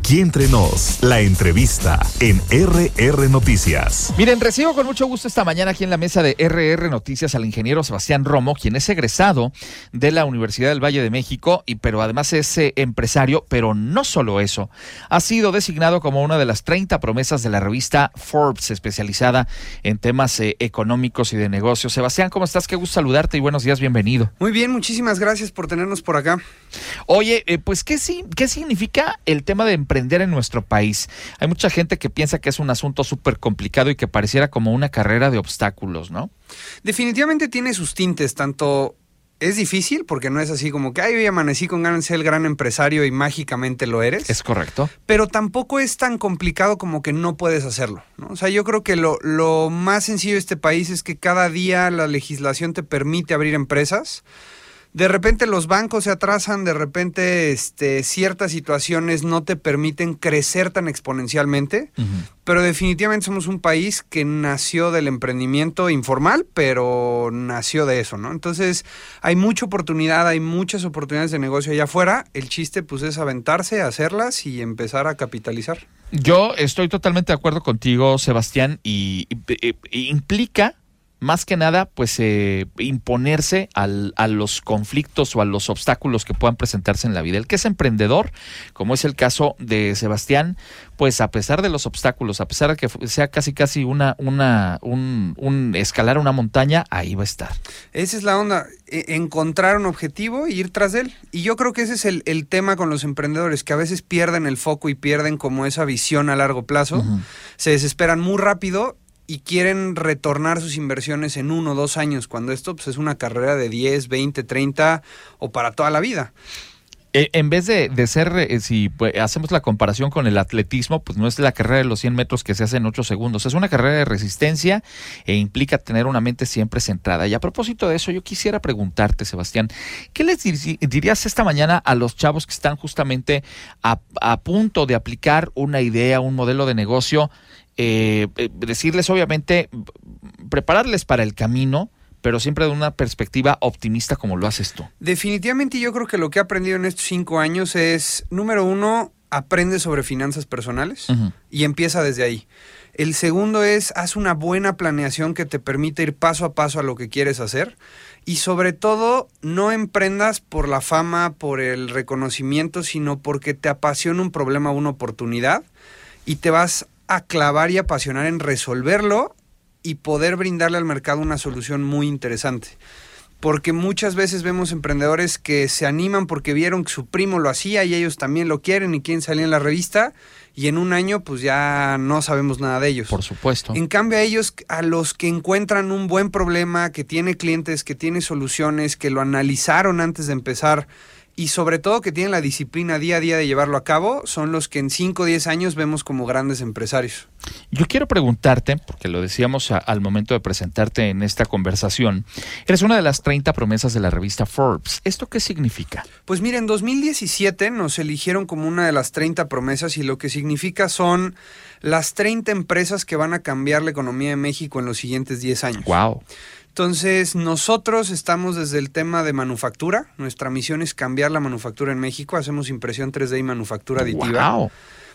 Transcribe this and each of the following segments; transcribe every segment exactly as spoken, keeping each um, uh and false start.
Aquí entre nos, la entrevista en R R Noticias. Miren, recibo con mucho gusto esta mañana aquí en la mesa de R R Noticias al ingeniero Sebastián Romo, quien es egresado de la Universidad del Valle de México, y pero además es eh, empresario, pero no solo eso. Ha sido designado como una de las treinta promesas de la revista Forbes, especializada en temas eh, económicos y de negocios. Sebastián, ¿cómo estás? Qué gusto saludarte y buenos días, bienvenido. Muy bien, muchísimas gracias por tenernos por acá. Oye, eh, pues ¿qué, ¿qué significa el tema de emprender en nuestro país? Hay mucha gente que piensa que es un asunto súper complicado y que pareciera como una carrera de obstáculos, ¿no? Definitivamente tiene sus tintes, tanto es difícil, porque no es así como que, ay, hoy amanecí con ganas de ser el gran empresario y mágicamente lo eres. Es correcto. Pero tampoco es tan complicado como que no puedes hacerlo, ¿no? O sea, yo creo que lo, lo más sencillo de este país es que cada día la legislación te permite abrir empresas. De repente los bancos se atrasan, de repente este, ciertas situaciones no te permiten crecer tan exponencialmente, uh-huh. Pero definitivamente somos un país que nació del emprendimiento informal, pero nació de eso, ¿no? Entonces hay mucha oportunidad, hay muchas oportunidades de negocio allá afuera. El chiste pues es aventarse, hacerlas y empezar a capitalizar. Yo estoy totalmente de acuerdo contigo, Sebastián, y, y, y implica más que nada, pues eh, imponerse al, a los conflictos o a los obstáculos que puedan presentarse en la vida. El que es emprendedor, como es el caso de Sebastián, pues a pesar de los obstáculos, a pesar de que sea casi casi una, una, un, un escalar una montaña, ahí va a estar. Esa es la onda, encontrar un objetivo y ir tras de él. Y yo creo que ese es el, el tema con los emprendedores, que a veces pierden el foco y pierden como esa visión a largo plazo, uh-huh. Se desesperan muy rápido y quieren retornar sus inversiones en uno o dos años, cuando esto pues, es una carrera de diez, veinte, treinta o para toda la vida. Eh, en vez de, de ser, eh, si pues, hacemos la comparación con el atletismo, pues no es la carrera de los cien metros que se hace en ocho segundos, es una carrera de resistencia e implica tener una mente siempre centrada. Y a propósito de eso, yo quisiera preguntarte, Sebastián, ¿qué les dir- dirías esta mañana a los chavos que están justamente a, a punto de aplicar una idea, un modelo de negocio? Eh, eh, decirles, obviamente, prepararles para el camino, pero siempre de una perspectiva optimista como lo haces tú. Definitivamente yo creo que lo que he aprendido en estos cinco años es, número uno, aprende sobre finanzas personales, uh-huh. Y empieza desde ahí. El segundo es, haz una buena planeación que te permita ir paso a paso a lo que quieres hacer. Y sobre todo, no emprendas por la fama, por el reconocimiento, sino porque te apasiona un problema o una oportunidad y te vas a clavar y apasionar en resolverlo y poder brindarle al mercado una solución muy interesante. Porque muchas veces vemos emprendedores que se animan porque vieron que su primo lo hacía y ellos también lo quieren y quieren salir en la revista, y en un año pues ya no sabemos nada de ellos. Por supuesto. En cambio a ellos, a los que encuentran un buen problema, que tiene clientes, que tiene soluciones, que lo analizaron antes de empezar, y sobre todo que tienen la disciplina día a día de llevarlo a cabo, son los que en cinco o diez años vemos como grandes empresarios. Yo quiero preguntarte, porque lo decíamos a, al momento de presentarte en esta conversación, eres una de las treinta promesas de la revista Forbes. ¿Esto qué significa? Pues mira, en dos mil diecisiete nos eligieron como una de las treinta promesas, y lo que significa son las treinta empresas que van a cambiar la economía de México en los siguientes diez años. ¡Wow! Entonces, nosotros estamos desde el tema de manufactura. Nuestra misión es cambiar la manufactura en México. Hacemos impresión tres D y manufactura aditiva. ¡Wow!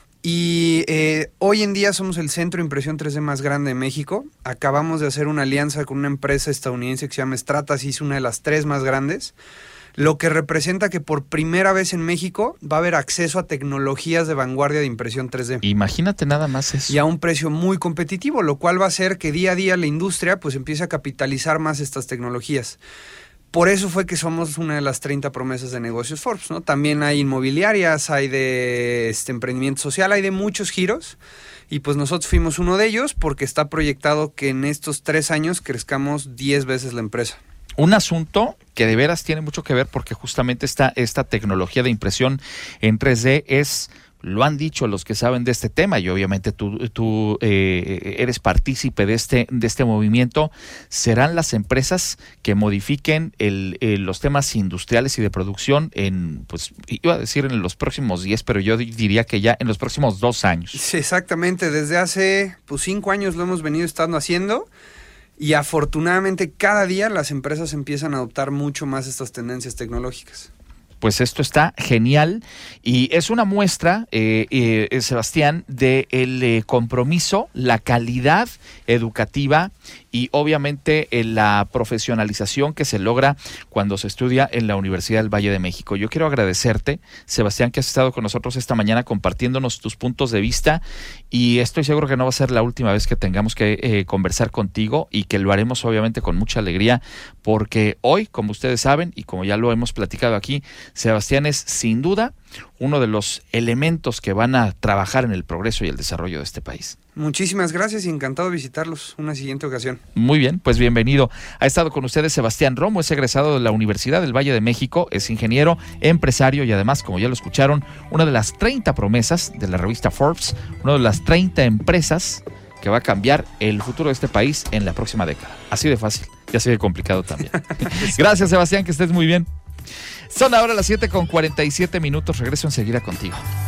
Y eh, hoy en día somos el centro de impresión tres D más grande de México. Acabamos de hacer una alianza con una empresa estadounidense que se llama Stratasys, una de las tres más grandes, lo que representa que por primera vez en México va a haber acceso a tecnologías de vanguardia de impresión tres D. Imagínate nada más eso. Y a un precio muy competitivo, lo cual va a hacer que día a día la industria pues empiece a capitalizar más estas tecnologías. Por eso fue que somos una de las treinta promesas de negocios Forbes, ¿no? También hay inmobiliarias, hay de este emprendimiento social, hay de muchos giros. Y pues nosotros fuimos uno de ellos porque está proyectado que en estos tres años crezcamos diez veces la empresa. Un asunto que de veras tiene mucho que ver porque justamente esta, esta tecnología de impresión en tres D es, lo han dicho los que saben de este tema, y obviamente tú, tú eh, eres partícipe de este, de este movimiento. Serán las empresas que modifiquen el, eh, los temas industriales y de producción en, pues iba a decir en los próximos diez, pero yo diría que ya en los próximos dos años. Sí, exactamente, desde hace pues cinco años lo hemos venido estando haciendo. Y afortunadamente cada día las empresas empiezan a adoptar mucho más estas tendencias tecnológicas. pues esto está genial y es una muestra, eh, eh, Sebastián, de el eh, compromiso, la calidad educativa y obviamente eh, la profesionalización que se logra cuando se estudia en la Universidad del Valle de México. Yo quiero agradecerte, Sebastián, que has estado con nosotros esta mañana compartiéndonos tus puntos de vista y estoy seguro que no va a ser la última vez que tengamos que eh, conversar contigo y que lo haremos obviamente con mucha alegría porque hoy, como ustedes saben y como ya lo hemos platicado aquí, Sebastián es sin duda uno de los elementos que van a trabajar en el progreso y el desarrollo de este país. Muchísimas gracias y encantado de visitarlos una siguiente ocasión. Muy bien, pues bienvenido. Ha estado con ustedes Sebastián Romo, es egresado de la Universidad del Valle de México, es ingeniero, empresario y además, como ya lo escucharon, una de las treinta promesas de la revista Forbes, una de las treinta empresas que va a cambiar el futuro de este país en la próxima década. Así de fácil y así de complicado también. Gracias, Sebastián, que estés muy bien. Son ahora las siete con cuarenta y siete minutos. Regreso enseguida contigo.